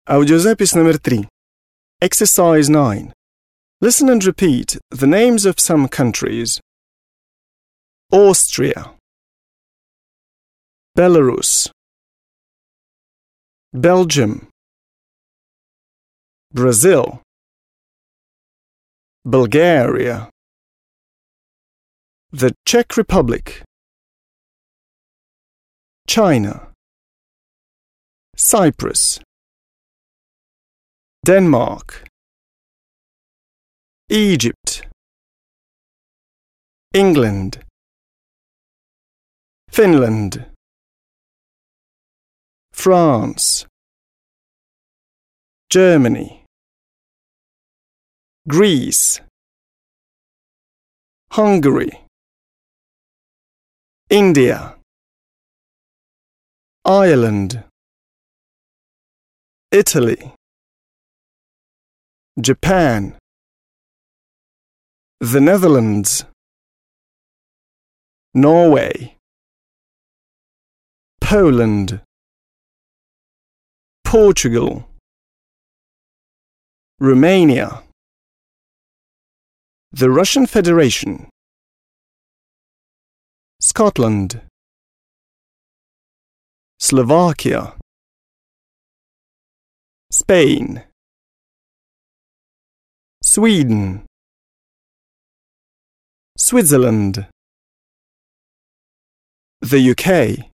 Аудиозапись номер 3. Exercise 9. Listen and repeat the names of some countries. Austria, Belarus, Belgium, Brazil, Bulgaria, the Czech Republic, China, Cyprus, Denmark, Egypt, England, Finland, France, Germany, Greece, Hungary, India, Ireland, Italy, Japan, the Netherlands, Norway, Poland, Portugal, Romania, the Russian Federation, Scotland, Slovakia, Spain, Sweden, Switzerland, the UK,